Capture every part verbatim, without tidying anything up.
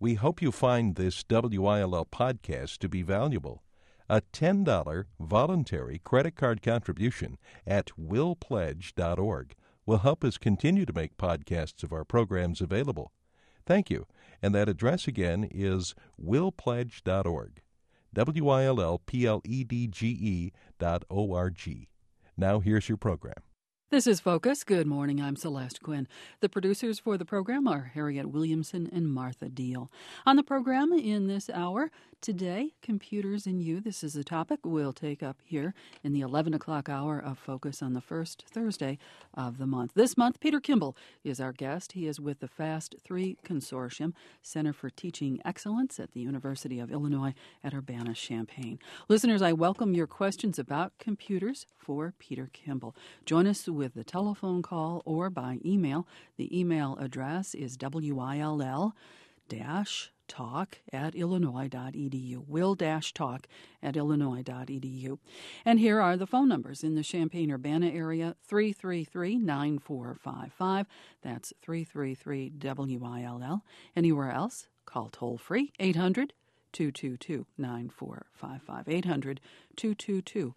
We hope you find this W I L L podcast to be valuable. A ten dollars voluntary credit card contribution at will pledge dot org will help us continue to make podcasts of our programs available. Thank you. And that address again is will pledge dot org. W I L L P L E D G E dot O R G. Now here's your program. This is Focus. Good morning. I'm Celeste Quinn. The producers for the program are Harriet Williamson and Martha Deal. On the program in this hour today, computers and you. This is a topic we'll take up here in the eleven o'clock hour of Focus on the first Thursday of the month. This month, Peter Kimball is our guest. He is with the FAST three Consortium, Center for Teaching Excellence at the University of Illinois at Urbana-Champaign. Listeners, I welcome your questions about computers for Peter Kimball. Join us with the telephone call or by email. The email address is W I L L talk at illinois dot e d u, will-talk at illinois dot e d u. And here are the phone numbers in the Champaign-Urbana area, three three three, nine four five five. That's three three three W I L L. Anywhere else, call toll-free, eight hundred, two two two, nine four five five, eight hundred, two two two,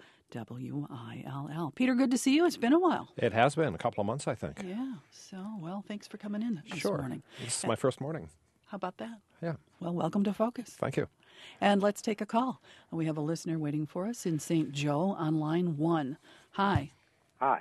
W I L L. Peter, good to see you. It's been a while. It has been a couple of months, I think. Yeah. So, well, thanks for coming in this sure. morning. This is my first morning. How about that? Yeah. Well, welcome to Focus. Thank you. And let's take a call. We have a listener waiting for us in Saint Joe on line one. Hi. Hi.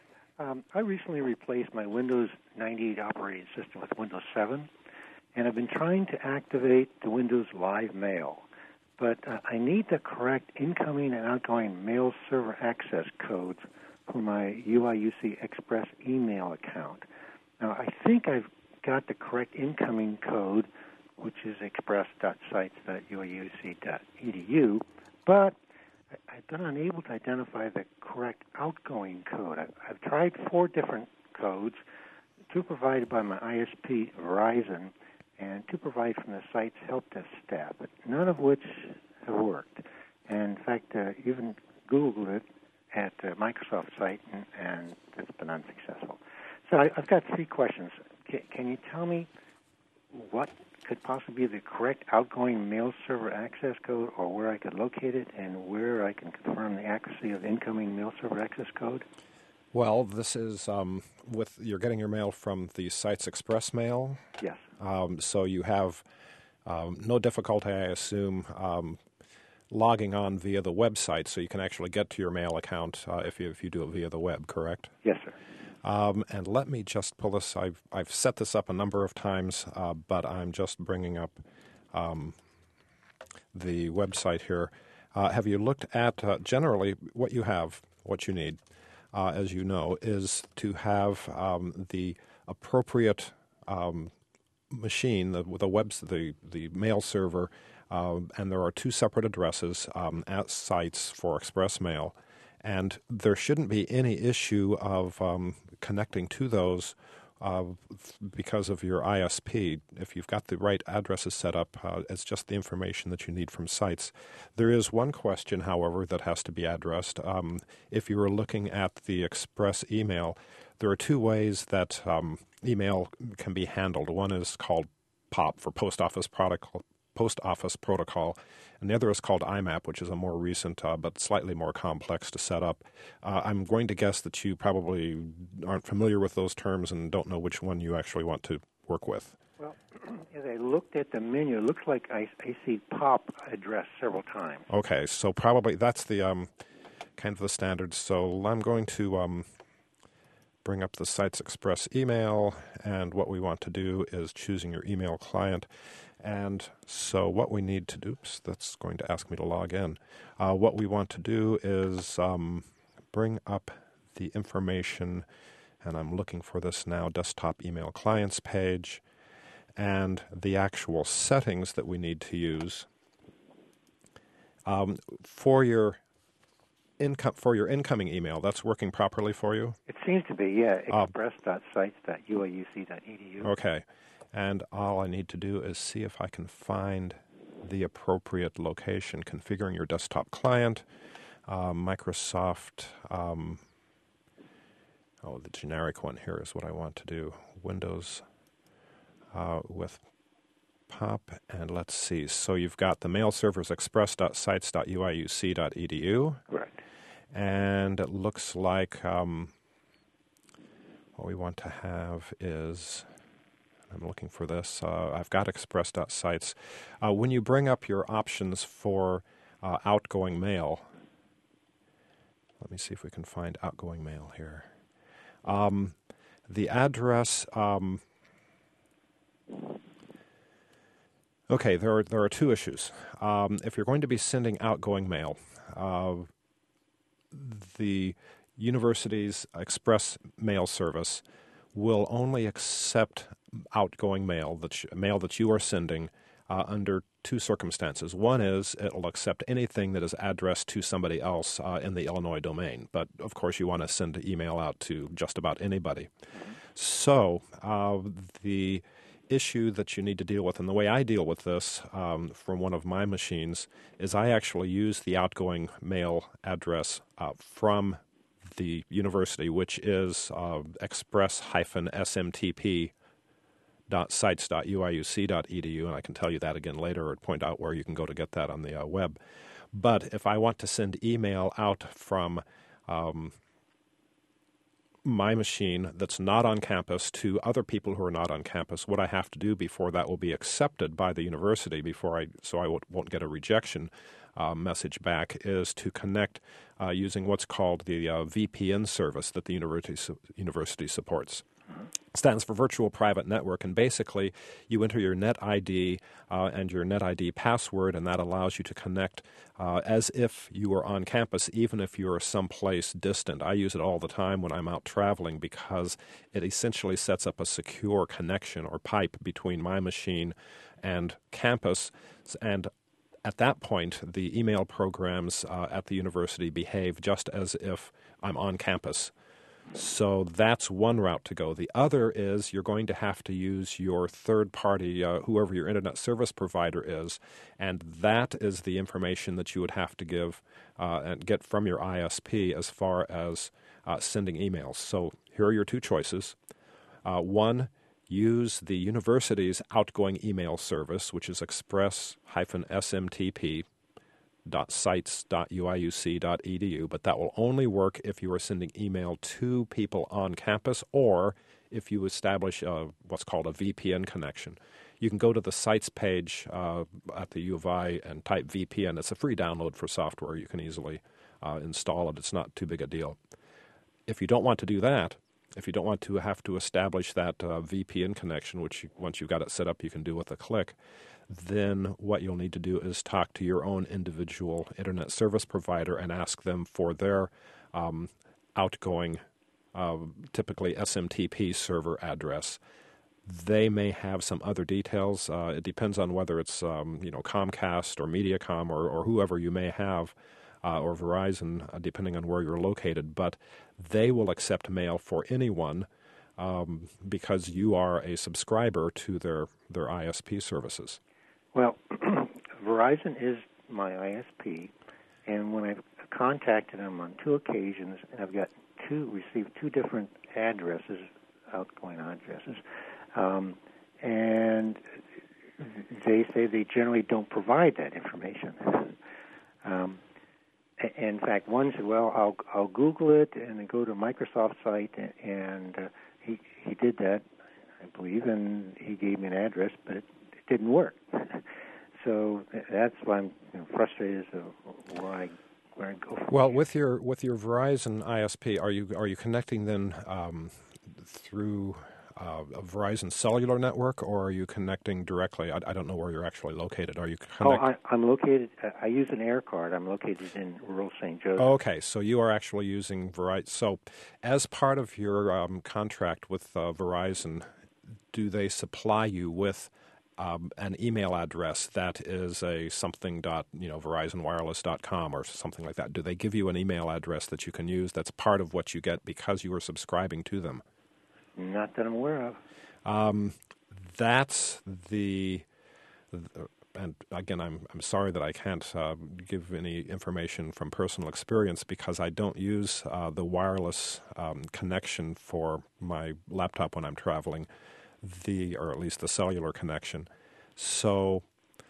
Um, I recently replaced my Windows ninety-eight operating system with Windows seven, and I've been trying to activate the Windows Live Mail. But uh, I need the correct incoming and outgoing mail server access codes for my U I U C Express email account. Now, I think I've got the correct incoming code, which is express dot sites dot u i u c dot e d u, but I've been unable to identify the correct outgoing code. I've, I've tried four different codes, two provided by my I S P Verizon, and two provided from the site's help desk staff, but none of which have worked. And in fact, uh, even Googled it at the Microsoft site, and, and it's been unsuccessful. So I, I've got three questions. Can, can you tell me what could possibly be the correct outgoing mail server access code, or where I could locate it, and where I can confirm the accuracy of the incoming mail server access code? Well, this is um, with you're getting your mail from the site's express mail. Yes. Um, so you have um, no difficulty, I assume, um, logging on via the website, so you can actually get to your mail account uh, if you if you do it via the web, correct? Yes, sir. Um, and let me just pull this. I've I've set this up a number of times, uh, but I'm just bringing up um, the website here. Uh, have you looked at uh, generally what you have, what you need, uh, as you know, is to have um, the appropriate um, machine, the the web, the the mail server, uh, and there are two separate addresses um, at sites for Express Mail. And there shouldn't be any issue of um, connecting to those uh, because of your I S P. If you've got the right addresses set up, uh, it's just the information that you need from sites. There is one question, however, that has to be addressed. Um, if you are looking at the Express email, there are two ways that um, email can be handled. One is called POP, for Post Office Protocol. Post Office Protocol, and the other is called I M A P, which is a more recent uh, but slightly more complex to set up. Uh, I'm going to guess that you probably aren't familiar with those terms and don't know which one you actually want to work with. Well, as I looked at the menu, it looks like I, I see POP addressed several times. Okay, so probably that's the um, kind of the standard. So I'm going to um, bring up the Sites Express email, and what we want to do is choosing your email client. And so what we need to do, oops, that's going to ask me to log in. Uh, what we want to do is um, bring up the information, and I'm looking for this now, desktop email clients page, and the actual settings that we need to use. Um, for your income for your incoming email, that's working properly for you? It seems to be, yeah, express dot sites dot u i u c dot e d u. Okay. And all I need to do is see if I can find the appropriate location. Configuring your desktop client, uh, Microsoft, um, oh, the generic one here is what I want to do. Windows uh, with pop, and let's see. So you've got the mail servers express dot sites dot u i u c dot e d u. Correct. And it looks like um, what we want to have is, I'm looking for this, uh, I've got express dot sites. Uh, when you bring up your options for uh, outgoing mail, let me see if we can find outgoing mail here. Um, the address, um, okay, there are, there are two issues. Um, if you're going to be sending outgoing mail, uh, the university's express mail service will only accept outgoing mail, that you, mail that you are sending, uh, under two circumstances. One is it will accept anything that is addressed to somebody else uh, in the Illinois domain. But, of course, you want to send an email out to just about anybody. Mm-hmm. So uh, the issue that you need to deal with, and the way I deal with this um, from one of my machines, is I actually use the outgoing mail address uh, from the university, which is uh, express S M T P dot sites dot u i u c dot e d u, and I can tell you that again later or point out where you can go to get that on the uh, web. But if I want to send email out from um, my machine that's not on campus to other people who are not on campus, what I have to do before that will be accepted by the university, before I so I won't, won't get a rejection uh, message back, is to connect uh, using what's called the uh, V P N service that the university su- university supports. Stands for Virtual Private Network, and basically you enter your Net I D uh, and your Net I D password, and that allows you to connect uh, as if you were on campus, even if you are someplace distant. I use it all the time when I'm out traveling because it essentially sets up a secure connection or pipe between my machine and campus, and at that point the email programs uh, at the university behave just as if I'm on campus. So that's one route to go. The other is you're going to have to use your third party, uh, whoever your internet service provider is, and that is the information that you would have to give uh, and get from your I S P as far as uh, sending emails. So here are your two choices. Uh, one, use the university's outgoing email service, which is express S M T P dot sites dot u i u c dot e d u, but that will only work if you are sending email to people on campus or if you establish uh, what's called a V P N connection. You can go to the sites page uh, at the U of I and type V P N. It's a free download for software. You can easily uh, install it. It's not too big a deal. If you don't want to do that, if you don't want to have to establish that uh, V P N connection, which you, once you've got it set up you can do with a click, then what you'll need to do is talk to your own individual internet service provider and ask them for their um, outgoing, uh, typically S M T P server address. They may have some other details. Uh, it depends on whether it's um, you know Comcast or Mediacom or, or whoever you may have, uh, or Verizon, uh, depending on where you're located. But they will accept mail for anyone um, because you are a subscriber to their, their I S P services. Well, Verizon is my I S P, and when I've contacted them on two occasions, and I've got two received two different addresses, outgoing addresses, um, and they say they generally don't provide that information. Um, in fact, one said, "Well, I'll I'll Google it and then go to a Microsoft site," and uh, he he did that, I believe, and he gave me an address, but it didn't work. So that's why I'm you know, frustrated as to where I where I go from Well, here. with your with your Verizon I S P, are you are you connecting then um, through uh, a Verizon cellular network, or are you connecting directly? I, I don't know where you're actually located. Are you connect- Oh, I, I'm located. I use an air card. I'm located in rural Saint Joseph. Okay, so you are actually using Verizon. So, as part of your um, contract with uh, Verizon, do they supply you with Um, an email address that is a something dot you know Verizon Wireless dot com or something like that? Do they give you an email address that you can use that's part of what you get because you are subscribing to them? Not that I'm aware of. Um, that's the, the and again, I'm I'm sorry that I can't uh, give any information from personal experience because I don't use uh, the wireless um, connection for my laptop when I'm traveling. The or at least the cellular connection. So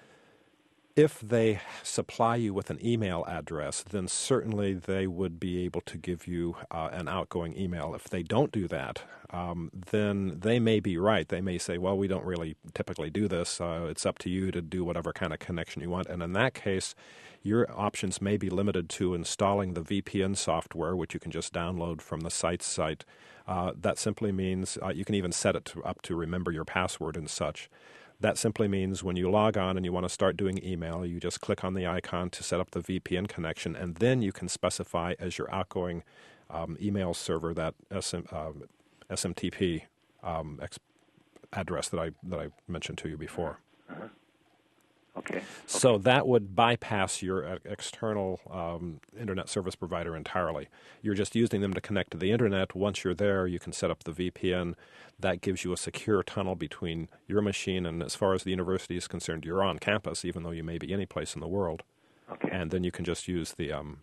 if they supply you with an email address, then certainly they would be able to give you uh, an outgoing email. If they don't do that, um, then they may be right. They may say, well, we don't really typically do this. Uh, it's up to you to do whatever kind of connection you want. And in that case, your options may be limited to installing the V P N software, which you can just download from the site's site. Uh, that simply means uh, you can even set it to, up to remember your password and such. That simply means when you log on and you want to start doing email, you just click on the icon to set up the V P N connection, and then you can specify as your outgoing um, email server that S M, uh, S M T P um, ex- address that I that I mentioned to you before. Uh-huh. Okay. So that would bypass your uh, external um, internet service provider entirely. You're just using them to connect to the internet. Once you're there, you can set up the V P N. That gives you a secure tunnel between your machine and, as far as the university is concerned, you're on campus, even though you may be any place in the world. Okay. And then you can just use the um,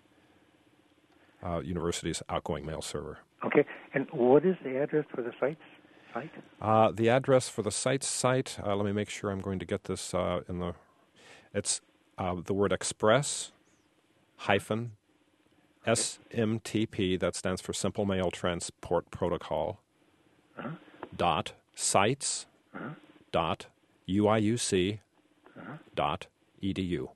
uh, university's outgoing mail server. Okay. And what is the address for the site's site? Uh, the address for the site's site, uh, let me make sure I'm going to get this uh, in the, it's uh, the word express hyphen S M T P, that stands for Simple Mail Transport Protocol, Uh-huh. dot sites Uh-huh. dot U I U C Uh-huh. dot E D U.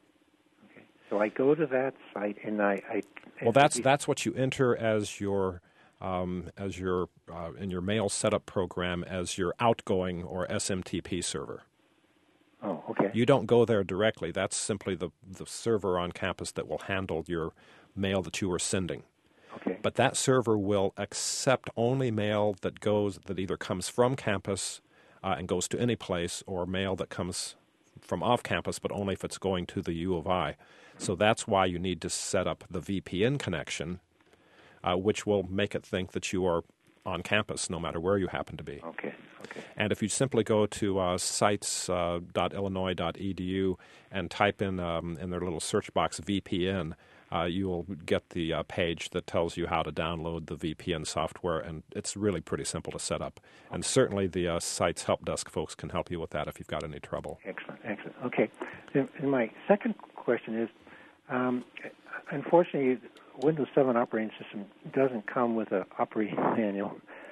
Okay. So I go to that site and I... I Well, that's that's what you enter as your um, as your uh, in your mail setup program as your outgoing or S M T P server. Oh, okay. You don't go there directly. That's simply the the server on campus that will handle your mail that you are sending. Okay. But that server will accept only mail that goes that either comes from campus uh, and goes to any place, or mail that comes from off campus, but only if it's going to the U of I. So that's why you need to set up the V P N connection, uh, which will make it think that you are on campus no matter where you happen to be. Okay. Okay. And if you simply go to uh, sites dot illinois dot e d u and type in um, in their little search box V P N, uh, you will get the uh, page that tells you how to download the V P N software, and it's really pretty simple to set up. And certainly the uh, site's help desk folks can help you with that if you've got any trouble. Excellent. Excellent. Okay. And, and my second question is, um, unfortunately, Windows seven operating system doesn't come with an operating manual.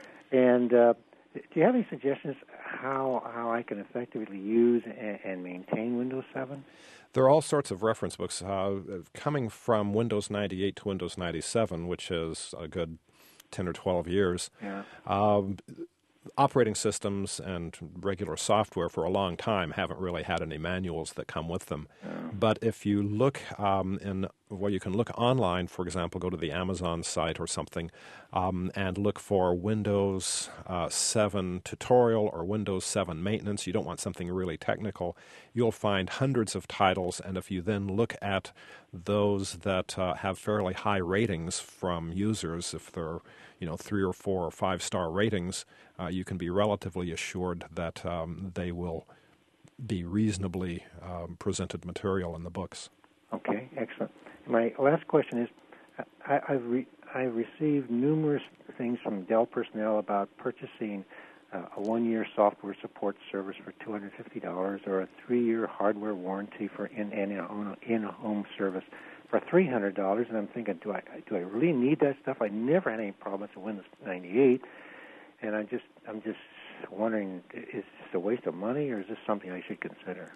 And uh, do you have any suggestions how how I can effectively use and, and maintain Windows seven? There are all sorts of reference books uh, coming from Windows ninety-eight to Windows ninety-seven, which is a good ten or twelve years. Yeah. Um, operating systems and regular software for a long time haven't really had any manuals that come with them. Yeah. But if you look um, in, well, you can look online, for example, go to the Amazon site or something, um, and look for Windows uh, seven tutorial or Windows seven maintenance. You don't want something really technical. You'll find hundreds of titles, and if you then look at those that uh, have fairly high ratings from users, if they're you know three or four or five star ratings, uh, you can be relatively assured that um, they will be reasonably um, presented material in the books. Okay, excellent. My last question is, I, I've re- I've received numerous things from Dell personnel about purchasing uh, a one-year software support service for two hundred fifty dollars or a three-year hardware warranty for in in in-home service for three hundred dollars, and I'm thinking, do I do I really need that stuff? I never had any problems with Windows ninety-eight, and I'm just I'm just wondering, is this a waste of money, or is this something I should consider?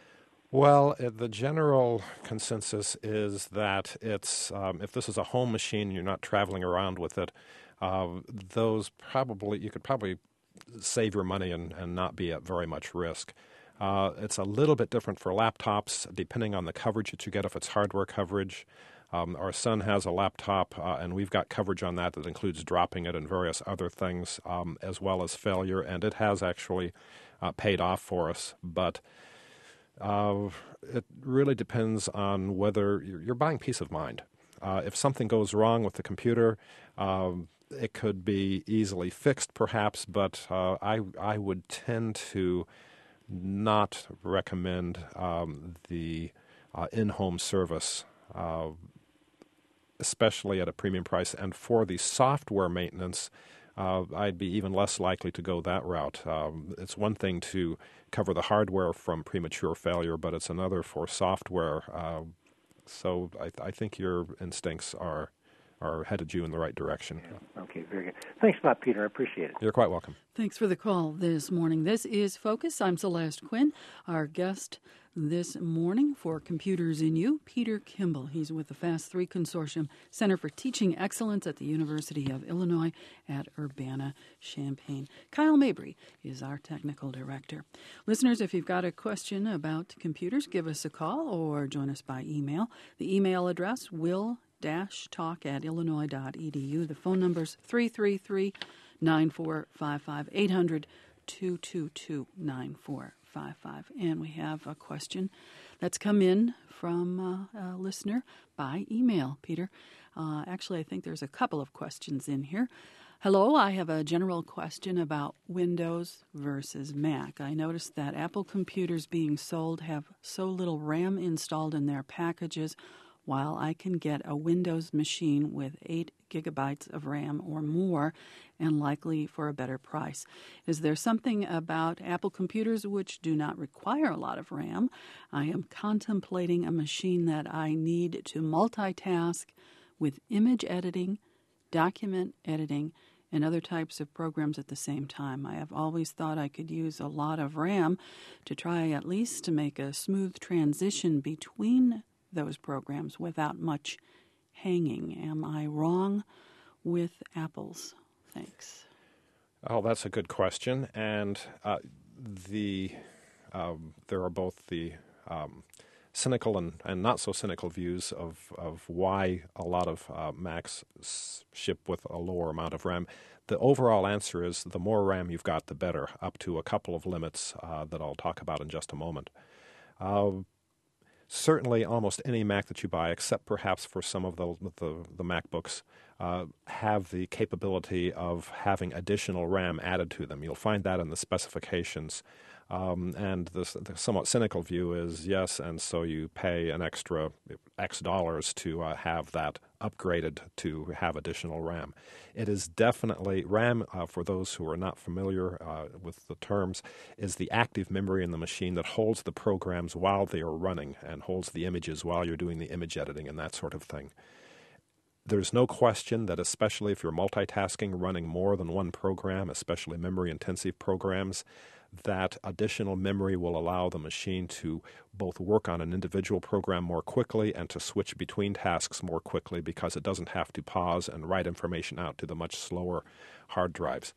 Well, uh, the general consensus is that it's um, if this is a home machine and you're not traveling around with it, uh, those probably you could probably save your money and, and not be at very much risk. Uh, it's a little bit different for laptops, depending on the coverage that you get. If it's hardware coverage, um, our son has a laptop, uh, and we've got coverage on that that includes dropping it and various other things, um, as well as failure, and it has actually uh, paid off for us. But uh, it really depends on whether you're, you're buying peace of mind. Uh, if something goes wrong with the computer, um, it could be easily fixed, perhaps, but uh, I I would tend to not recommend um, the uh, in-home service, uh, especially at a premium price. And for the software maintenance, uh, I'd be even less likely to go that route. Um, it's one thing to cover the hardware from premature failure, but it's another for software. Uh, so I, th- I think your instincts are are headed you in the right direction. Yeah. Okay, very good. Thanks a lot, Peter. I appreciate it. You're quite welcome. Thanks for the call this morning. This is Focus. I'm Celeste Quinn. Our guest this morning for Computers in You, Peter Kimball. He's with the FAST three Consortium, Center for Teaching Excellence at the University of Illinois at Urbana-Champaign. Kyle Mabry is our technical director. Listeners, if you've got a question about computers, give us a call or join us by email. The email address, will dash talk at illinois dot e d u. The phone number's three three three, nine four five five, eight hundred, two two two, nine four five five. And we have a question that's come in from uh, a listener by email, Peter. Uh, actually, I think there's a couple of questions in here. Hello, I have a general question about Windows versus Mac. I noticed that Apple computers being sold have so little RAM installed in their packages, while I can get a Windows machine with eight gigabytes of RAM or more, and likely for a better price. Is there something about Apple computers which do not require a lot of RAM? I am contemplating a machine that I need to multitask with image editing, document editing, and other types of programs at the same time. I have always thought I could use a lot of RAM to try at least to make a smooth transition between those programs without much hanging. Am I wrong with Apple's? Thanks. Oh, that's a good question. And uh, the um, there are both the um, cynical and, and not so cynical views of, of why a lot of uh, Macs s- ship with a lower amount of RAM. The overall answer is the more RAM you've got, the better, up to a couple of limits uh, that I'll talk about in just a moment. Uh, Certainly, almost any Mac that you buy, except perhaps for some of the the, the MacBooks, uh, have the capability of having additional RAM added to them. You'll find that in the specifications. Um, and the, the somewhat cynical view is, yes, and so you pay an extra X dollars to uh, have that upgraded to have additional RAM. It is definitely, RAM, uh, for those who are not familiar uh, with the terms, is the active memory in the machine that holds the programs while they are running and holds the images while you're doing the image editing and that sort of thing. There's no question that especially if you're multitasking, running more than one program, especially memory-intensive programs, that additional memory will allow the machine to both work on an individual program more quickly and to switch between tasks more quickly because it doesn't have to pause and write information out to the much slower hard drives.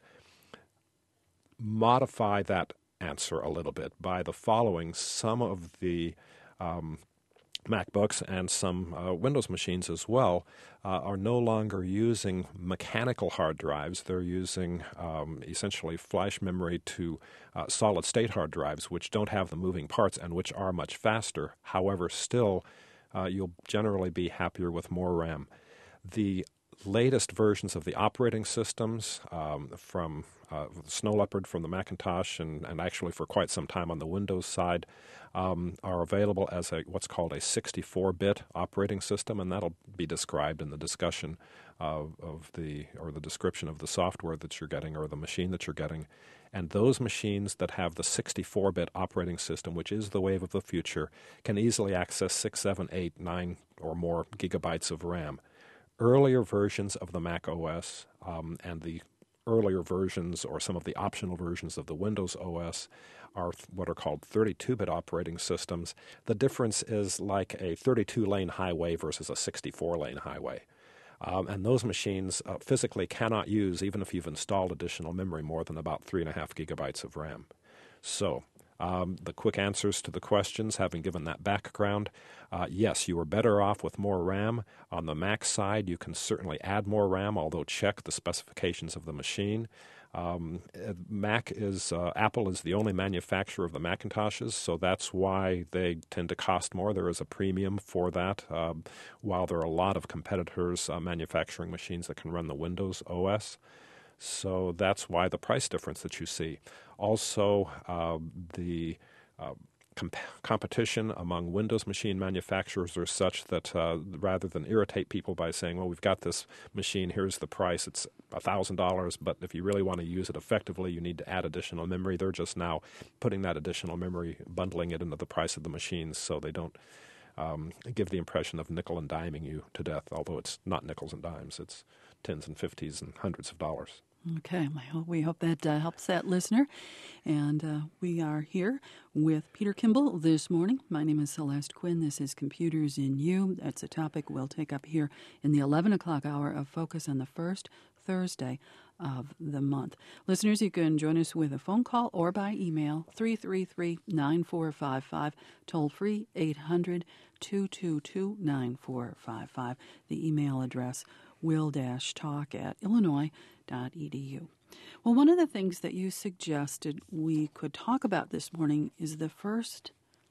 Modify that answer a little bit by the following. Some of the um, MacBooks and some uh, Windows machines as well uh, are no longer using mechanical hard drives. They're using um, essentially flash memory to uh, solid-state hard drives, which don't have the moving parts and which are much faster. However, still, uh, you'll generally be happier with more RAM. The latest versions of the operating systems um, from uh, Snow Leopard, from the Macintosh, and, and actually for quite some time on the Windows side, um, are available as a what's called a sixty-four bit operating system, and that'll be described in the discussion uh, of the or the description of the software that you're getting or the machine that you're getting. And those machines that have the sixty-four bit operating system, which is the wave of the future, can easily access six, seven, eight, nine, or more gigabytes of RAM. Earlier versions of the Mac O S um, and the earlier versions or some of the optional versions of the Windows O S are what are called thirty-two bit operating systems. The difference is like a thirty-two lane highway versus a sixty-four lane highway. Um, and those machines uh, physically cannot use, even if you've installed additional memory, more than about three and a half gigabytes of RAM. So Um, the quick answers to the questions, having given that background, uh, yes, you are better off with more RAM. On the Mac side, you can certainly add more RAM, although check the specifications of the machine. Um, Mac is uh, Apple is the only manufacturer of the Macintoshes, so that's why they tend to cost more. There is a premium for that, uh, while there are a lot of competitors uh, manufacturing machines that can run the Windows O S. So that's why the price difference that you see. Also, uh, the uh, comp- competition among Windows machine manufacturers are such that uh, rather than irritate people by saying, well, we've got this machine, here's the price, it's one thousand dollars, but if you really want to use it effectively, you need to add additional memory. They're just now putting that additional memory, bundling it into the price of the machines so they don't um, give the impression of nickel and diming you to death, although it's not nickels and dimes. It's tens and fifties and hundreds of dollars. Okay, I hope, we hope that uh, helps that listener. And uh, we are here with Peter Kimball this morning. My name is Celeste Quinn. This is Computers in You. That's a topic we'll take up here in the eleven o'clock hour of Focus on the first Thursday of the month. Listeners, you can join us with a phone call or by email, three three three, nine four five five, toll free, eight hundred, two two two, nine four five five. The email address, will-talk at illinois dot e d u. Well, one of the things that you suggested we could talk about this morning is the first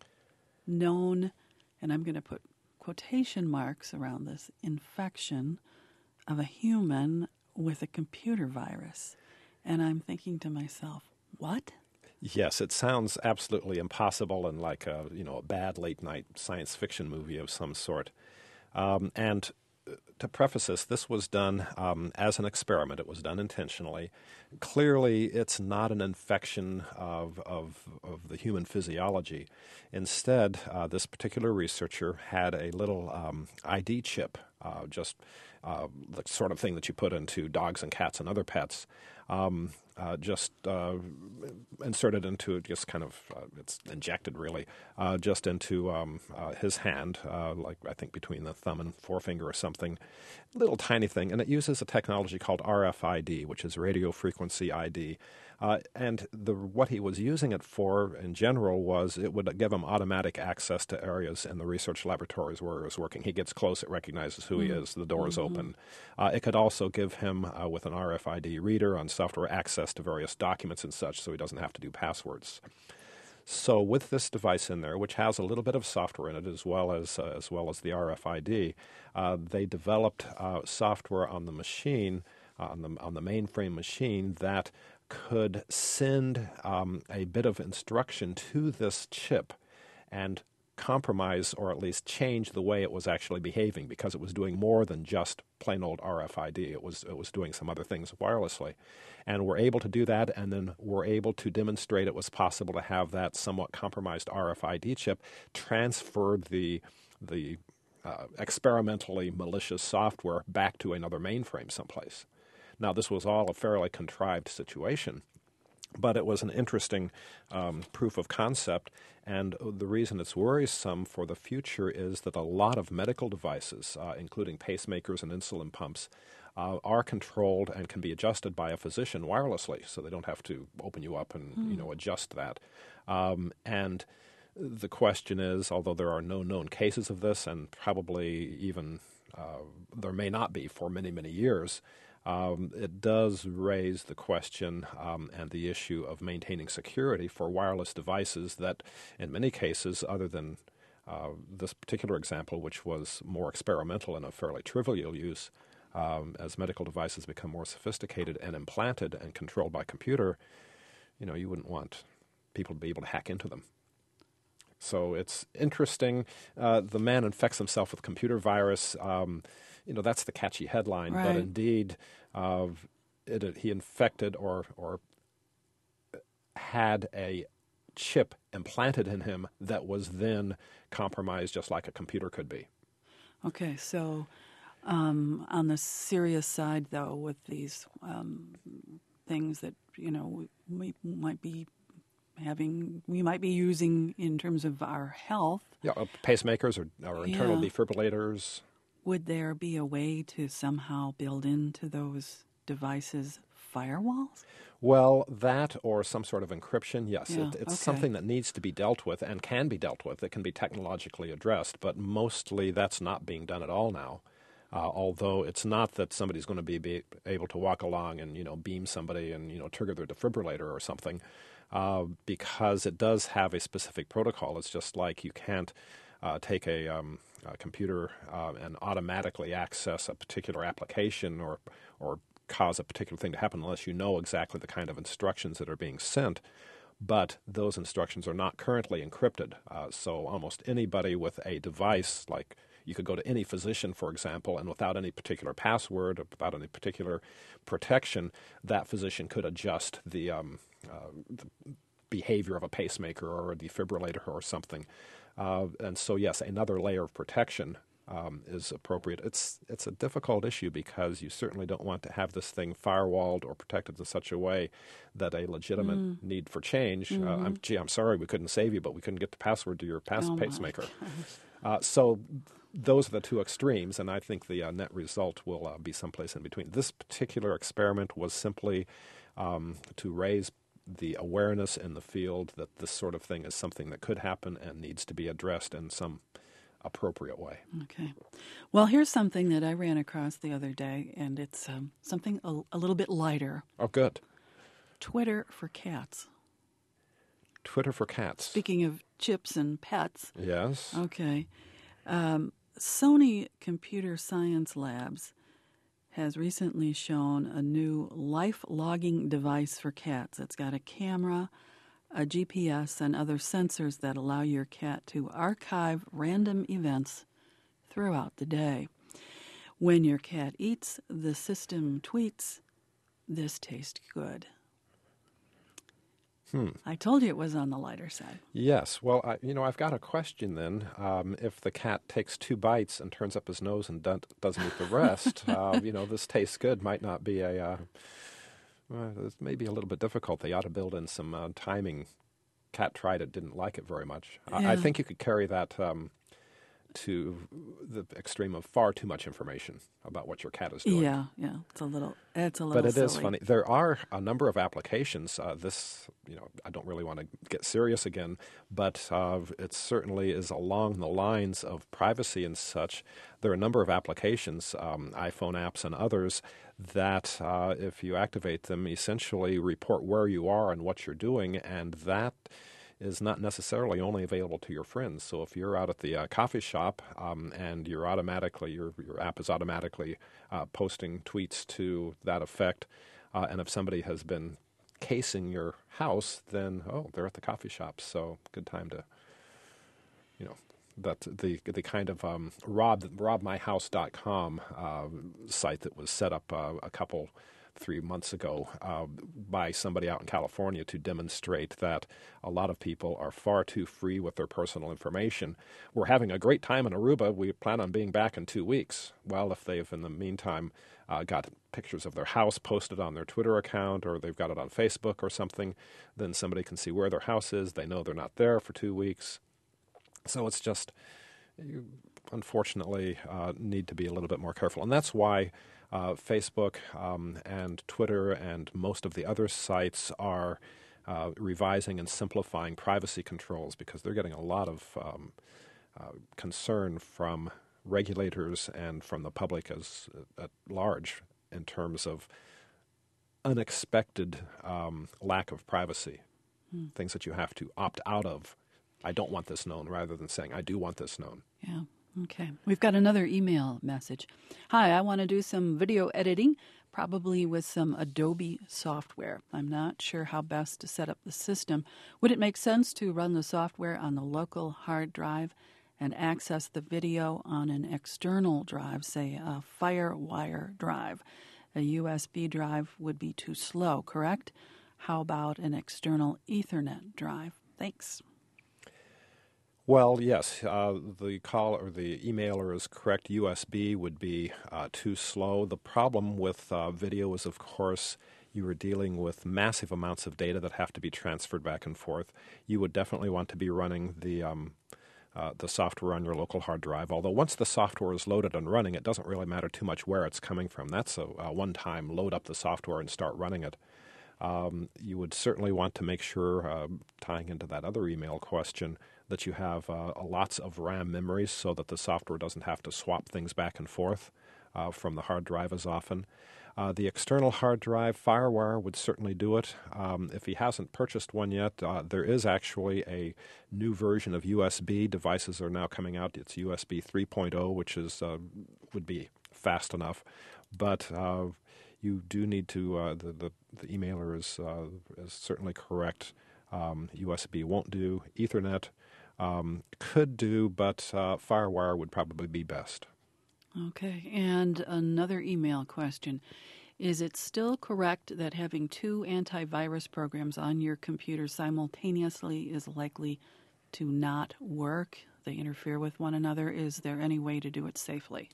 known, and I'm going to put quotation marks around this, infection of a human with a computer virus. And I'm thinking to myself, what? Yes, it sounds absolutely impossible and like a, you know, a bad late-night science fiction movie of some sort. Um, and to preface this, this was done um, as an experiment. It was done intentionally. Clearly, it's not an infection of, of, of the human physiology. Instead, uh, this particular researcher had a little um, I D chip, uh, just uh, the sort of thing that you put into dogs and cats and other pets, um, uh, just uh, inserted into, just kind of, uh, it's injected really, uh, just into um, uh, his hand, uh, like I think between the thumb and forefinger or something, little tiny thing. And it uses a technology called R F I D, which is radio frequency I D. Uh, and the what he was using it for in general was it would give him automatic access to areas in the research laboratories where he was working. He gets close, it recognizes who mm-hmm. he is, the door is mm-hmm. open. Uh, it could also give him, uh, with an R F I D reader on software, access to various documents and such so he doesn't have to do passwords. So with this device in there, which has a little bit of software in it as well as uh, as well as the R F I D, uh, they developed uh, software on the machine, uh, on the on the mainframe machine that could send um, a bit of instruction to this chip and compromise or at least change the way it was actually behaving, because it was doing more than just plain old R F I D. It was it was doing some other things wirelessly. And we're able to do that, and then we're able to demonstrate it was possible to have that somewhat compromised R F I D chip transfer the the uh, experimentally malicious software back to another mainframe someplace. Now, this was all a fairly contrived situation, but it was an interesting um, proof of concept, and the reason it's worrisome for the future is that a lot of medical devices, uh, including pacemakers and insulin pumps, uh, are controlled and can be adjusted by a physician wirelessly, so they don't have to open you up and mm. you know adjust that. Um, and the question is, although there are no known cases of this, and probably even uh, there may not be for many, many years, Um, it does raise the question um, and the issue of maintaining security for wireless devices that, in many cases, other than uh, this particular example, which was more experimental and a fairly trivial use, um, as medical devices become more sophisticated and implanted and controlled by computer, you know, you wouldn't want people to be able to hack into them. So it's interesting. Uh, the man infects himself with computer virus. Um, You know, that's the catchy headline, right. But indeed, uh, it, it, he infected or or had a chip implanted in him that was then compromised just like a computer could be. Okay, so um, on the serious side, though, with these um, things that, you know, we, we might be having, we might be using in terms of our health. Yeah, uh, pacemakers or, or internal yeah. defibrillators. Would there be a way to somehow build into those devices firewalls? Well, that or some sort of encryption, yes. Yeah, it, it's okay. something that needs to be dealt with and can be dealt with. It can be technologically addressed, but mostly that's not being done at all now. Uh, although it's not that somebody's going to be, be able to walk along and, you know, beam somebody and, you know, trigger their defibrillator or something, uh, because it does have a specific protocol. It's just like you can't uh, take a... Um, A computer uh, and automatically access a particular application or or cause a particular thing to happen unless you know exactly the kind of instructions that are being sent. but those instructions are not currently encrypted. Uh, so almost anybody with a device, like you could go to any physician, for example, and without any particular password, or without any particular protection, that physician could adjust the, um, uh, the behavior of a pacemaker or a defibrillator or something. Uh, and so, yes, another layer of protection um, is appropriate. It's it's a difficult issue because you certainly don't want to have this thing firewalled or protected in such a way that a legitimate mm. need for change. Mm-hmm. Uh, I'm, gee, I'm sorry we couldn't save you, but we couldn't get the password to your pass- oh pacemaker. Uh, so those are the two extremes, and I think the uh, net result will uh, be someplace in between. This particular experiment was simply um, to raise the awareness in the field that this sort of thing is something that could happen and needs to be addressed in some appropriate way. Okay. Well, here's something that I ran across the other day, and it's um, something a, a little bit lighter. Oh, good. Twitter for cats. Twitter for cats. Speaking of chips and pets. Yes. Okay. Um, Sony Computer Science Labs has recently shown a new life logging device for cats. It's got a camera, a G P S, and other sensors that allow your cat to archive random events throughout the day. When your cat eats, the system tweets, "This tastes good." Hmm. I told you it was on the lighter side. Yes. Well, I, you know, I've got a question then. Um, if the cat takes two bites and turns up his nose and do- doesn't eat the rest, uh, you know, this tastes good might not be a, uh, well, it's maybe a little bit difficult. They ought to build in some uh, timing. Cat tried it, didn't like it very much. Yeah. I, I think you could carry that um, to the extreme of far too much information about what your cat is doing. Yeah, yeah, it's a little, it's a little. But it silly. is funny. There are a number of applications. Uh, this, you know, I don't really want to get serious again, but uh, it certainly is along the lines of privacy and such. There are a number of applications, um, iPhone apps and others, that uh, if you activate them, essentially report where you are and what you're doing, and that is not necessarily only available to your friends. So if you're out at the uh, coffee shop um, and you're automatically, your your app is automatically uh, posting tweets to that effect, uh, and if somebody has been casing your house, then, oh, they're at the coffee shop. So good time to, you know, that the the kind of um, rob rob my house dot com uh, site that was set up uh, a couple three months ago uh, by somebody out in California to demonstrate that a lot of people are far too free with their personal information. We're having a great time in Aruba. We plan on being back in two weeks. Well, if they've in the meantime uh, got pictures of their house posted on their Twitter account, or they've got it on Facebook or something, then somebody can see where their house is. They know they're not there for two weeks. So it's just, you unfortunately uh, need to be a little bit more careful. And that's why Uh, Facebook um, and Twitter and most of the other sites are uh, revising and simplifying privacy controls, because they're getting a lot of um, uh, concern from regulators and from the public as uh, at large in terms of unexpected um, lack of privacy, hmm. things that you have to opt out of. I don't want this known, rather than saying I do want this known. Yeah. Okay. We've got another email message. Hi, I want to do some video editing, probably with some Adobe software. I'm not sure how best to set up the system. Would it make sense to run the software on the local hard drive and access the video on an external drive, say a FireWire drive? A U S B drive would be too slow, correct? How about an external Ethernet drive? Thanks. Well, yes, uh, the call or the emailer is correct. U S B would be uh, too slow. The problem with uh, video is, of course, you are dealing with massive amounts of data that have to be transferred back and forth. You would definitely want to be running the um, uh, the software on your local hard drive. Although once the software is loaded and running, it doesn't really matter too much where it's coming from. That's a, a one-time load up the software and start running it. Um, you would certainly want to make sure, uh, tying into that other email question, that you have uh, lots of RAM memories so that the software doesn't have to swap things back and forth uh, from the hard drive as often. Uh, the external hard drive, FireWire, would certainly do it. Um, if he hasn't purchased one yet, uh, there is actually a new version of U S B. Devices are now coming out. It's U S B three point oh, which is uh, would be fast enough. But uh, you do need to, uh, the, the, the emailer is, uh, is certainly correct. Um, U S B won't do. Ethernet um, could do, but uh, FireWire would probably be best. Okay, and another email question. Is it still correct that having two antivirus programs on your computer simultaneously is likely to not work? They interfere with one another. Is there any way to do it safely?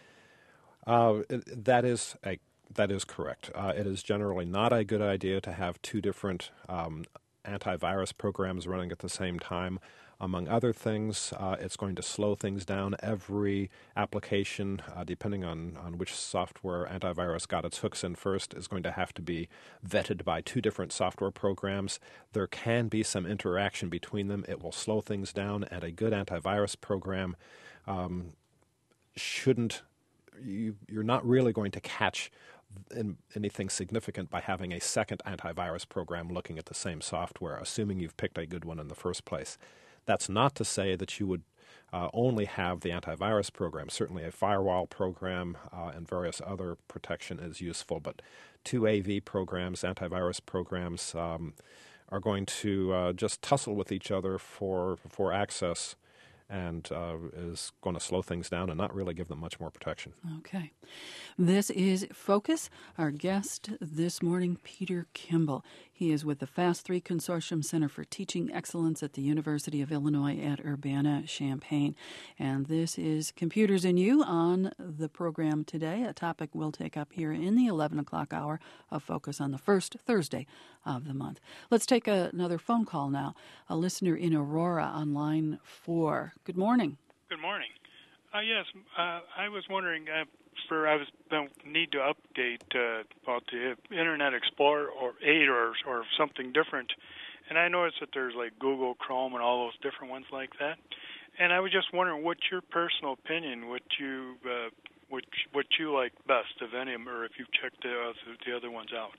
Uh, that is a that is correct. Uh, it is generally not a good idea to have two different um, antivirus programs running at the same time. Among other things, uh, it's going to slow things down. Every application, uh, depending on, on which software antivirus got its hooks in first, is going to have to be vetted by two different software programs. There can be some interaction between them. It will slow things down, and a good antivirus program um, shouldn't you, you're not really going to catch in anything significant by having a second antivirus program looking at the same software, assuming you've picked a good one in the first place. That's not to say that you would uh, only have the antivirus program. Certainly a firewall program uh, and various other protection is useful, but two A V programs, antivirus programs, um, are going to uh, just tussle with each other for, for access, and uh, is going to slow things down and not really give them much more protection. Okay. This is Focus. Our guest this morning, Peter Kimball. He is with the FAST three Consortium Center for Teaching Excellence at the University of Illinois at Urbana-Champaign. And this is Computers and You on the program today, a topic we'll take up here in the eleven o'clock hour of Focus on the first Thursday of the month. Let's take a, another phone call now. A listener in Aurora on line four. Good morning. Good morning. Uh, yes, uh, I was wondering, uh, for I was uh, need to update uh, about the Internet Explorer or eight or or something different, and I noticed that there's like Google Chrome and all those different ones like that, and I was just wondering, what's your personal opinion? What you uh, what what you like best of any of them, or if you've checked the uh, the other ones out?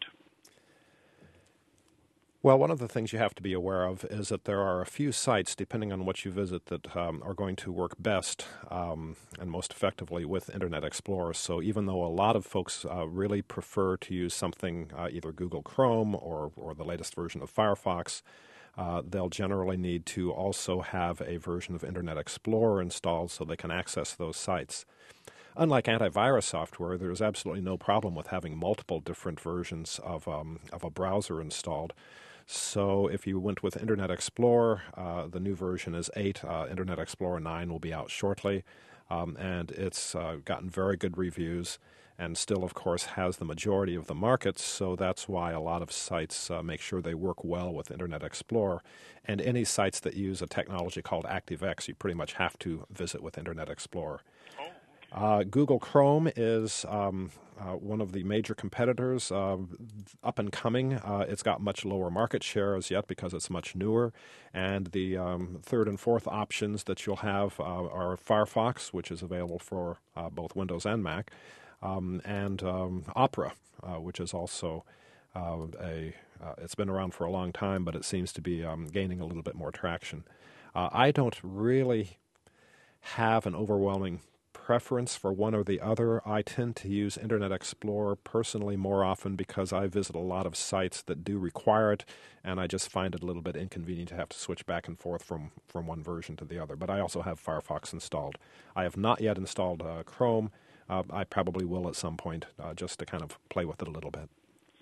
Well, one of the things you have to be aware of is that there are a few sites, depending on what you visit, that um, are going to work best um, and most effectively with Internet Explorer. So even though a lot of folks uh, really prefer to use something, uh, either Google Chrome or, or the latest version of Firefox, uh, they'll generally need to also have a version of Internet Explorer installed so they can access those sites. Unlike antivirus software, there's absolutely no problem with having multiple different versions of, um, of a browser installed. So if you went with Internet Explorer, uh, the new version is eight. Uh, Internet Explorer nine will be out shortly, um, and it's uh, gotten very good reviews and still, of course, has the majority of the market, so that's why a lot of sites uh, make sure they work well with Internet Explorer. And any sites that use a technology called ActiveX, you pretty much have to visit with Internet Explorer. Uh, Google Chrome is um, uh, one of the major competitors, uh, up and coming. Uh, it's got much lower market share as yet because it's much newer. And the um, third and fourth options that you'll have uh, are Firefox, which is available for uh, both Windows and Mac, um, and um, Opera, uh, which is also uh, a, uh, it's been around for a long time, but it seems to be um, gaining a little bit more traction. Uh, I don't really have an overwhelming preference for one or the other. I tend to use Internet Explorer personally more often because I visit a lot of sites that do require it, and I just find it a little bit inconvenient to have to switch back and forth from, from one version to the other. But I also have Firefox installed. I have not yet installed uh, Chrome. Uh, I probably will at some point, uh, just to kind of play with it a little bit.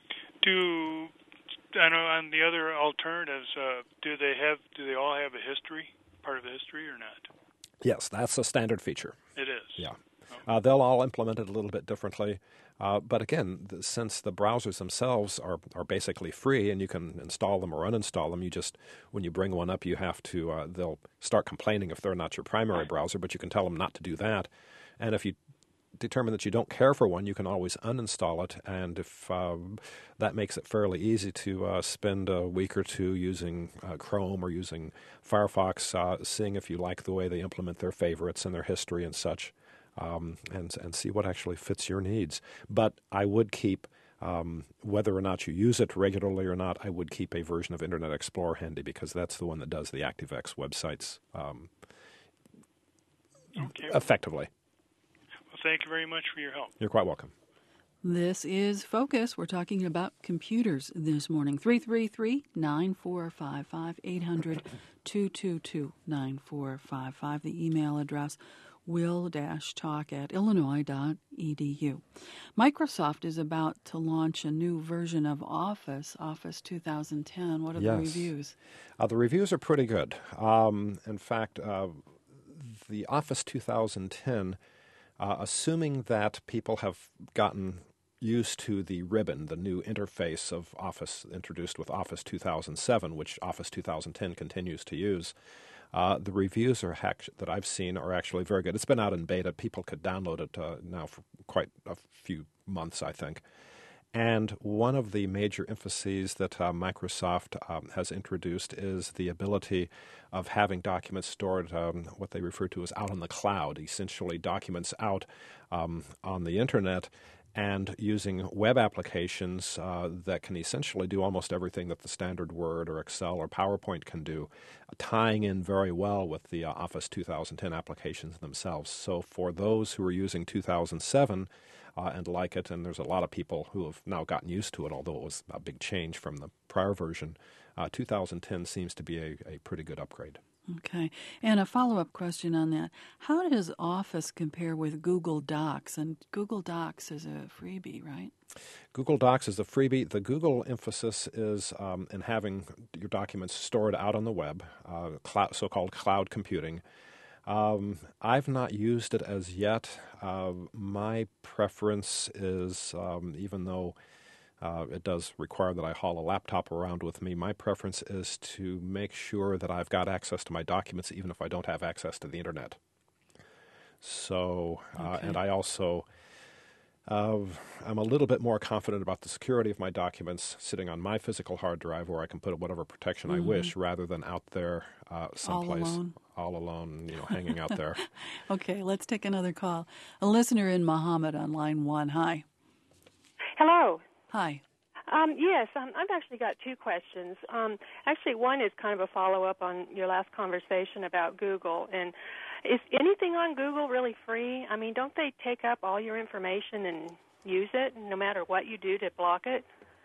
Do I know on the other alternatives? Uh, do they have? Do they all have a history, part of the history, or not? Yes, that's a standard feature. It is. Yeah. Uh, they'll all implement it a little bit differently. Uh, but again, the, since the browsers themselves are, are basically free and you can install them or uninstall them, you just, when you bring one up, you have to, uh, they'll start complaining if they're not your primary browser, but you can tell them not to do that. And if you determine that you don't care for one, you can always uninstall it. And if uh, that makes it fairly easy to uh, spend a week or two using uh, Chrome or using Firefox, uh, seeing if you like the way they implement their favorites and their history and such, um, and and see what actually fits your needs. But I would keep, um, whether or not you use it regularly or not, I would keep a version of Internet Explorer handy because that's the one that does the ActiveX websites um, okay. effectively. Thank you very much for your help. You're quite welcome. This is Focus. We're talking about computers this morning. three three three, nine four five five, eight hundred, two two two, nine four five five. The email address, will-talk at illinois dot e d u. Microsoft is about to launch a new version of Office, Office two thousand ten. What are yes. the reviews? Uh, the reviews are pretty good. Um, in fact, uh, the Office two thousand ten, uh, assuming that people have gotten used to the ribbon, the new interface of Office introduced with Office two thousand seven, which Office two thousand ten continues to use, Uh, the reviews are hack- that I've seen are actually very good. It's been out in beta. People could download it uh, now for quite a few months, I think. And one of the major emphases that uh, Microsoft um, has introduced is the ability of having documents stored, um, what they refer to as out on the cloud, essentially documents out um, on the Internet, and using web applications uh, that can essentially do almost everything that the standard Word or Excel or PowerPoint can do, tying in very well with the uh, Office two thousand ten applications themselves. So for those who are using two thousand seven uh, and like it, and there's a lot of people who have now gotten used to it, although it was a big change from the prior version, uh, two thousand ten seems to be a, a pretty good upgrade. Okay. And a follow-up question on that. How does Office compare with Google Docs? And Google Docs is a freebie, right? Google Docs is a freebie. The Google emphasis is um, in having your documents stored out on the web, uh, cloud, so-called cloud computing. Um, I've not used it as yet. Uh, my preference is, um, even though Uh, it does require that I haul a laptop around with me, my preference is to make sure that I've got access to my documents even if I don't have access to the Internet. So, uh, okay. and I also, uh, I'm a little bit more confident about the security of my documents sitting on my physical hard drive where I can put whatever protection mm-hmm. I wish rather than out there uh, someplace. All alone. All alone, you know, hanging out there. Okay, let's take another call. A listener in Muhammad on line one. Hi. Hello. Hi. Um, yes, um, I've actually got two questions. Um, actually, one is kind of a follow-up on your last conversation about Google. And is anything on Google really free? I mean, don't they take up all your information and use it no matter what you do to block it?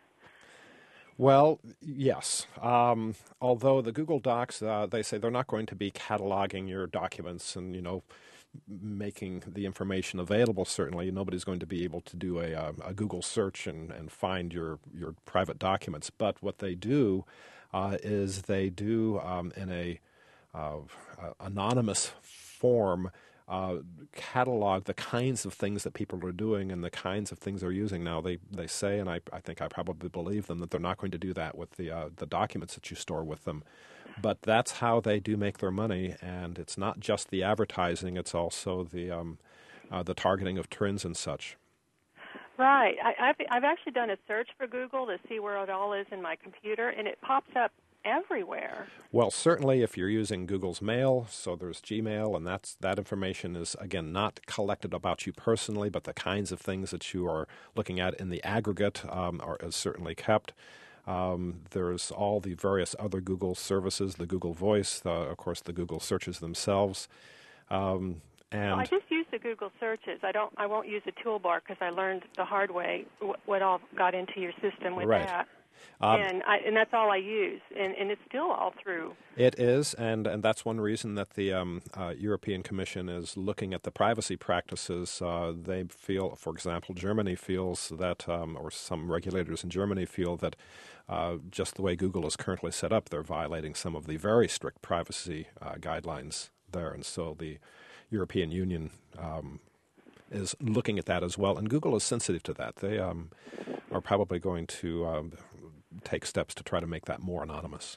Well, yes. Um, although the Google Docs, uh, they say they're not going to be cataloging your documents and, you know, making the information available. Certainly, nobody's going to be able to do a, a, a Google search and, and find your, your private documents. But what they do uh, is they do, um, in a uh, uh, anonymous form, uh, catalog the kinds of things that people are doing and the kinds of things they're using. Now, they, they say, and I, I think I probably believe them, that they're not going to do that with the uh, the documents that you store with them. But that's how they do make their money, and it's not just the advertising; it's also the um, uh, the targeting of trends and such. Right. I, I've I've actually done a search for Google to see where it all is in my computer, and it pops up everywhere. Well, certainly, if you're using Google's Mail, so there's Gmail, and that's that information is again not collected about you personally, but the kinds of things that you are looking at in the aggregate um, are is certainly kept. Um, there's all the various other Google services, the Google Voice, the, of course, the Google searches themselves. Um, and well, I just use the Google searches. I don't. I won't use the toolbar because I learned the hard way w- what all got into your system with right. that. Um, and I, and that's all I use, and, and it's still all through. It is, and, and that's one reason that the um, uh, European Commission is looking at the privacy practices. Uh, they feel, for example, Germany feels that, um, or some regulators in Germany feel that uh, just the way Google is currently set up, they're violating some of the very strict privacy uh, guidelines there, and so the European Union um, is looking at that as well, and Google is sensitive to that. They um, are probably going to um, take steps to try to make that more anonymous.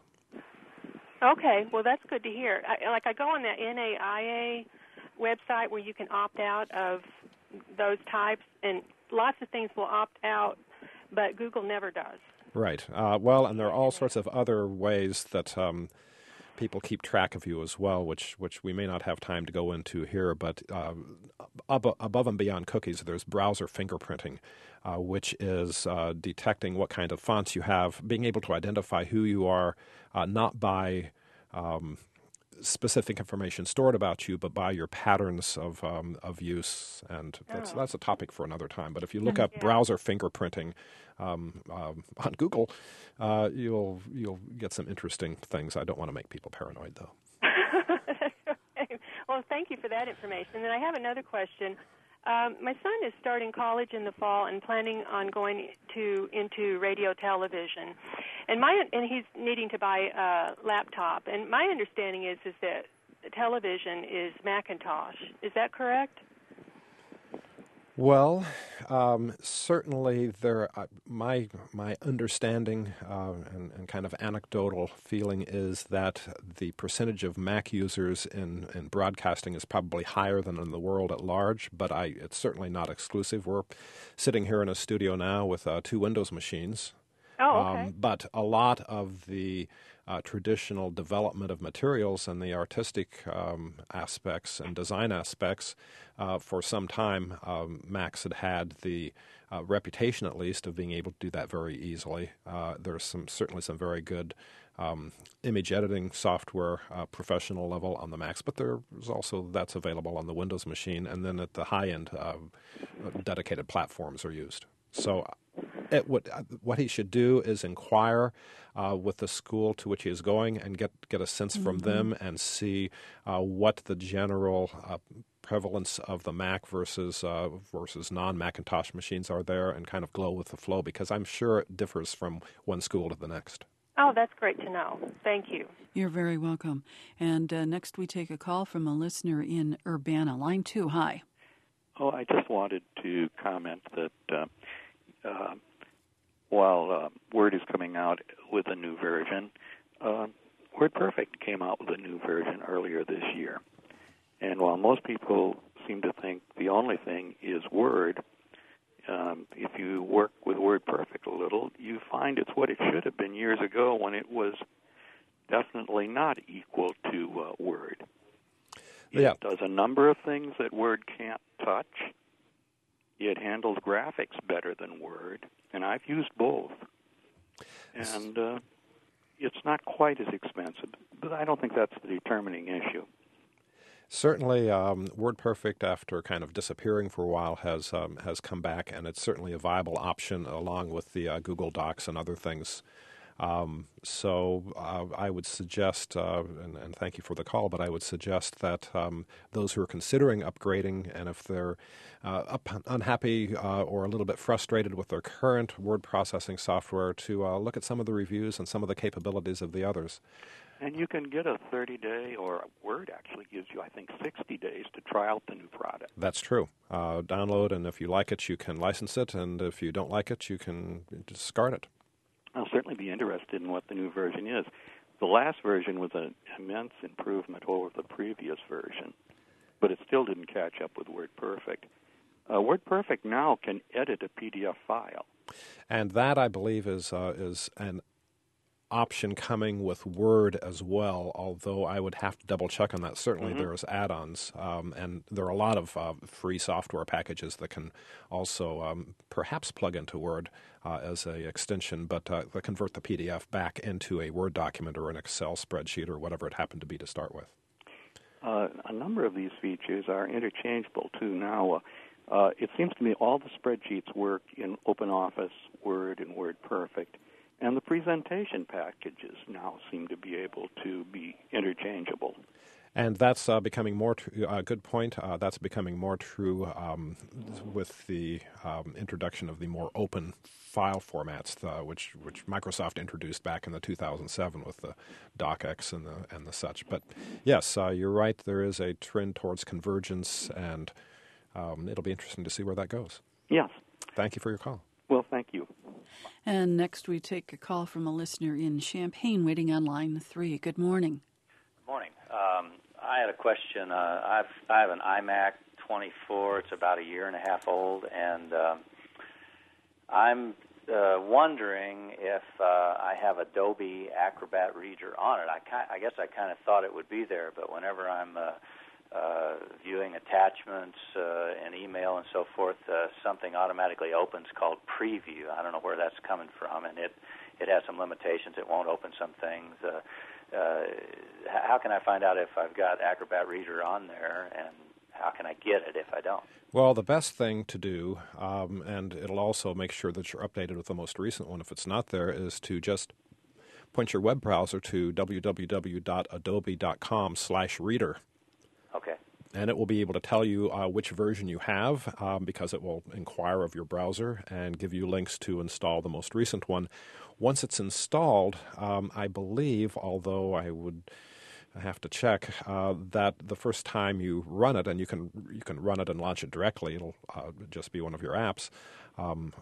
Okay, well, that's good to hear. I, like I go on that N A I A website where you can opt out of those types, and lots of things will opt out, but Google never does. Right. Uh, well, and there are all sorts of other ways that um, people keep track of you as well, which which we may not have time to go into here. But uh, ab- above and beyond cookies, there's browser fingerprinting, uh, which is uh, detecting what kind of fonts you have, being able to identify who you are, uh, not by um, specific information stored about you, but by your patterns of um, of use, and that's Oh. that's a topic for another time. But if you look Yeah. up Yeah. browser fingerprinting um, um, on Google, uh, you'll you'll get some interesting things. I don't want to make people paranoid, though. Okay. Well, thank you for that information. And then I have another question. Um, my son is starting college in the fall and planning on going to into radio television, and my and he's needing to buy a laptop. And my understanding is is that television is Macintosh. Is that correct? Well, um, certainly there. Uh, my my understanding uh, and, and kind of anecdotal feeling is that the percentage of Mac users in, in broadcasting is probably higher than in the world at large. But I, it's certainly not exclusive. We're sitting here in a studio now with uh, two Windows machines. Oh, okay. Um, but a lot of the uh, traditional development of materials and the artistic um, aspects and design aspects, uh, for some time, um, Macs had had the uh, reputation, at least, of being able to do that very easily. Uh, there's some certainly some very good um, image editing software, uh, professional level on the Macs, but there's also that's available on the Windows machine, and then at the high end, uh, dedicated platforms are used. So it would, what he should do is inquire uh, with the school to which he is going and get, get a sense from Mm-hmm. them and see uh, what the general uh, prevalence of the Mac versus uh, versus non-Macintosh machines are there, and kind of go with the flow, because I'm sure it differs from one school to the next. Oh, that's great to know. Thank you. You're very welcome. And uh, next we take a call from a listener in Urbana. Line two, hi. Oh, I just wanted to comment that uh, uh, while uh, Word is coming out with a new version, uh, WordPerfect came out with a new version earlier this year. And while most people seem to think the only thing is Word, um, if you work with WordPerfect a little, you find it's what it should have been years ago, when it was definitely not equal to uh, Word. It Yeah. does a number of things that Word can't touch. It handles graphics better than Word, and I've used both. And uh, it's not quite as expensive, but I don't think that's the determining issue. Certainly, um, WordPerfect, after kind of disappearing for a while, has um, has come back, and it's certainly a viable option along with the uh, Google Docs and other things. Um, so uh, I would suggest, uh, and, and thank you for the call, but I would suggest that um, those who are considering upgrading, and if they're uh, up, unhappy uh, or a little bit frustrated with their current word processing software, to uh, look at some of the reviews and some of the capabilities of the others. And you can get a thirty-day, or Word actually gives you, I think, sixty days to try out the new product. That's true. Uh, download, and if you like it, you can license it, and if you don't like it, you can discard it. I'll certainly be interested in what the new version is. The last version was an immense improvement over the previous version, but it still didn't catch up with WordPerfect. Uh, WordPerfect now can edit a P D F file. And that, I believe, is uh, is an option coming with Word as well, although I would have to double-check on that. Certainly Mm-hmm. there's add-ons, um, and there are a lot of uh, free software packages that can also um, perhaps plug into Word uh, as a extension, but uh, that convert the P D F back into a Word document or an Excel spreadsheet or whatever it happened to be to start with. Uh, a number of these features are interchangeable, too, now. Uh, uh, it seems to me all the spreadsheets work in OpenOffice, Word, and WordPerfect. And the presentation packages now seem to be able to be interchangeable. And that's uh, becoming more true. Uh, good point. Uh, that's becoming more true um, with the um, introduction of the more open file formats, uh, which which Microsoft introduced back in the two thousand seven with the DocX and the and the such. But yes, uh, you're right. There is a trend towards convergence, and um, it'll be interesting to see where that goes. Yes. Thank you for your call. Well, thank you. And next we take a call from a listener in Champaign waiting on line three. Good morning. Good morning. Um, I had a question. Uh, I've, I have an iMac twenty-four. It's about a year and a half old, and um, I'm uh, wondering if uh, I have Adobe Acrobat Reader on it. I, ki- I guess I kind of thought it would be there, but whenever I'm uh, uh, viewing attachments uh, and email and so forth, uh, something automatically opens called Preview. I don't know where that's coming from, and it, it has some limitations. It won't open some things. Uh, uh, how can I find out if I've got Acrobat Reader on there, and how can I get it if I don't? Well, the best thing to do, um, and it'll also make sure that you're updated with the most recent one if it's not there, is to just point your web browser to w w w dot adobe dot com slash reader. Okay. And it will be able to tell you uh, which version you have, um, because it will inquire of your browser and give you links to install the most recent one. Once it's installed, um, I believe, although I would have to check, uh, that the first time you run it, and you can you can run it and launch it directly, it'll uh, just be one of your apps, um,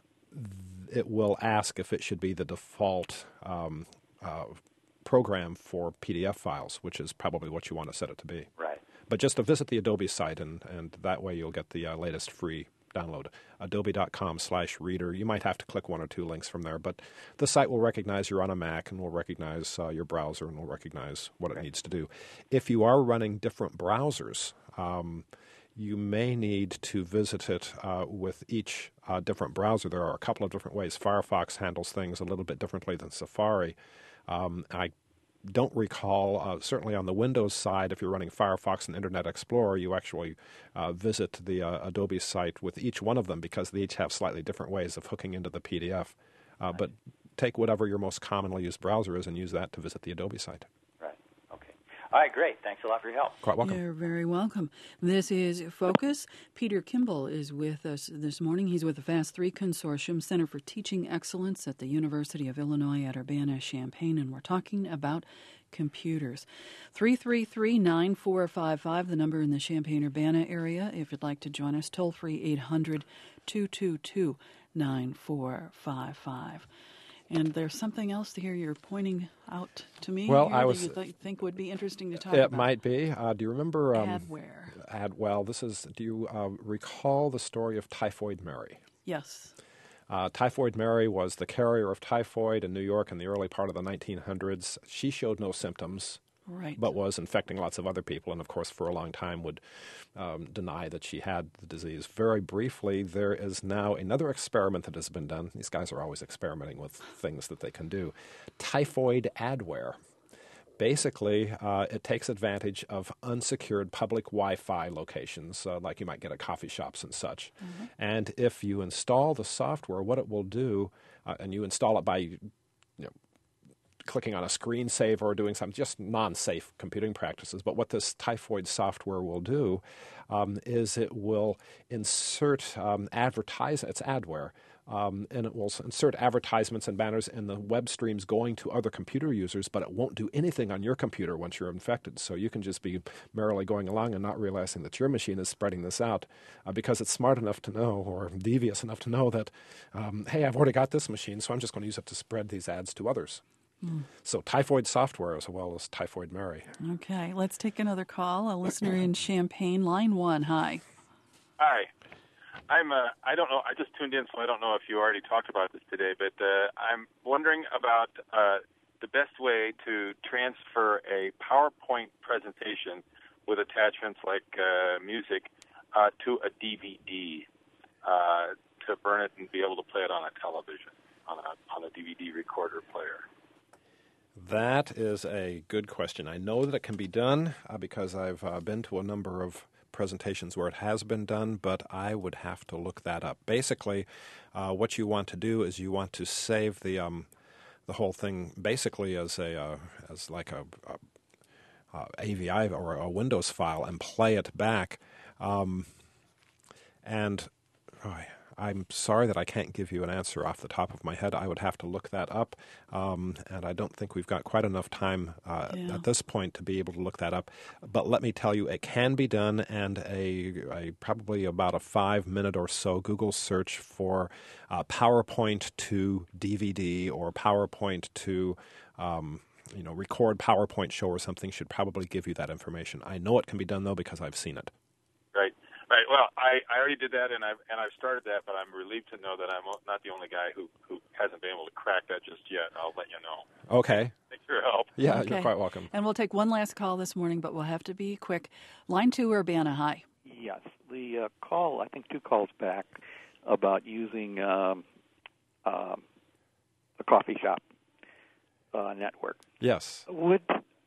it will ask if it should be the default um, uh, program for P D F files, which is probably what you want to set it to be. Right. But just to visit the Adobe site, and, and that way you'll get the uh, latest free download, adobe dot com slash reader. You might have to click one or two links from there, but the site will recognize you're on a Mac and will recognize uh, your browser and will recognize what it needs to do. If you are running different browsers, um, you may need to visit it uh, with each uh, different browser. There are a couple of different ways. Firefox handles things a little bit differently than Safari. Um, I don't recall, uh, certainly on the Windows side, if you're running Firefox and Internet Explorer, you actually uh, visit the uh, Adobe site with each one of them because they each have slightly different ways of hooking into the P D F. Uh, right. But take whatever your most commonly used browser is and use that to visit the Adobe site. Right. Okay. All right, great. Thanks a lot for your help. Quite welcome. You're very welcome. This is Focus. Peter Kimball is with us this morning. He's with the FAST three Consortium, Center for Teaching Excellence at the University of Illinois at Urbana-Champaign, and we're talking about computers. three three three, nine four five five, the number in the Champaign-Urbana area. If you'd like to join us, toll free eight hundred, two two two, nine four five five. And there's something else here you're pointing out to me well, here I was, that you th- think would be interesting to talk it about. It might be. Uh, do you remember... Um, Adware. Ad, well, this is... Do you uh, recall the story of Typhoid Mary? Yes. Uh, Typhoid Mary was the carrier of typhoid in New York in the early part of the nineteen hundreds. She showed no symptoms, right, but was infecting lots of other people, and of course for a long time would um, deny that she had the disease. Very briefly, there is now another experiment that has been done. These guys are always experimenting with things that they can do. Typhoid adware. Basically, uh, it takes advantage of unsecured public Wi-Fi locations, uh, like you might get at coffee shops and such. Mm-hmm. And if you install the software, what it will do, uh, and you install it by you know, clicking on a screensaver or doing some just non-safe computing practices, but what this Typhoid software will do um, is it will insert um, advertise, it's adware, Um, and it will insert advertisements and banners in the web streams going to other computer users, but it won't do anything on your computer once you're infected. So you can just be merrily going along and not realizing that your machine is spreading this out uh, because it's smart enough to know, or devious enough to know that, um, hey, I've already got this machine, so I'm just going to use it to spread these ads to others. Mm. So Typhoid software as well as Typhoid Mary. Okay, let's take another call. A listener in Champaign, line one. Hi. Hi. I'm. Uh, I don't know. I just tuned in, so I don't know if you already talked about this today. But uh, I'm wondering about uh, the best way to transfer a PowerPoint presentation with attachments like uh, music uh, to a D V D uh, to burn it and be able to play it on a television, on a on a D V D recorder player. That is a good question. I know that it can be done uh, because I've uh, been to a number of presentations where it has been done, but I would have to look that up. Basically, uh, what you want to do is you want to save the um, the whole thing basically as a uh, as like a, a, a A V I or a Windows file and play it back. Um, and oh, I'm sorry that I can't give you an answer off the top of my head. I would have to look that up, um, and I don't think we've got quite enough time uh, yeah. at this point to be able to look that up. But let me tell you, it can be done, and a, a probably about a five-minute or so Google search for uh, PowerPoint to D V D or PowerPoint to um, you know, record PowerPoint show or something should probably give you that information. I know it can be done, though, because I've seen it. Right. Right. Well, I, I already did that, and I've and I've started that, but I'm relieved to know that I'm not the only guy who, who hasn't been able to crack that just yet. I'll let you know. Okay. Thanks for your help. Yeah, okay. You're quite welcome. And we'll take one last call this morning, but we'll have to be quick. Line two, Urbana. Hi. Yes, the uh, call, I think two calls back, about using um, um, a coffee shop uh, network. Yes. Would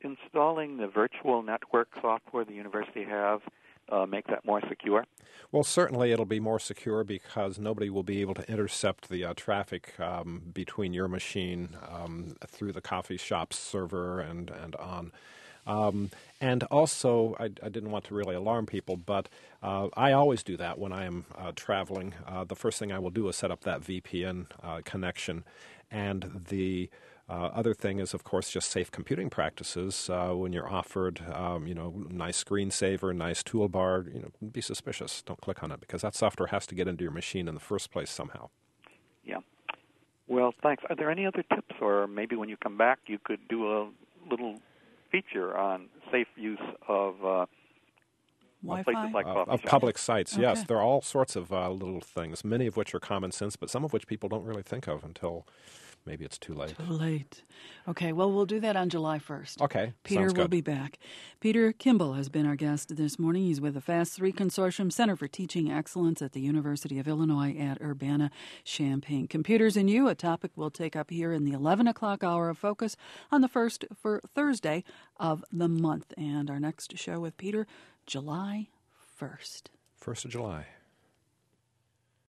installing the virtual network software the university have uh, make that more secure? Well, certainly it'll be more secure because nobody will be able to intercept the uh, traffic um, between your machine um, through the coffee shop's server and, and on. Um, and also, I, I didn't want to really alarm people, but uh, I always do that when I am uh, traveling. Uh, the first thing I will do is set up that V P N uh, connection. And the uh, other thing is, of course, just safe computing practices. Uh, when you're offered, um, you know, nice screensaver, nice toolbar, you know, be suspicious. Don't click on it because that software has to get into your machine in the first place somehow. Yeah. Well, thanks. Are there any other tips, or maybe when you come back, you could do a little feature on safe use of uh, places like uh, coffee of shops? public sites? Okay. Yes, there are all sorts of uh, little things, many of which are common sense, but some of which people don't really think of until maybe it's too late. Too late. Okay, well, we'll do that on July first. Okay, Peter sounds will good. be back. Peter Kimball has been our guest this morning. He's with the FAST three Consortium Center for Teaching Excellence at the University of Illinois at Urbana-Champaign. Computers and You, a topic we'll take up here in the eleven o'clock hour of Focus on the first for Thursday of the month. And our next show with Peter, July first. First of July.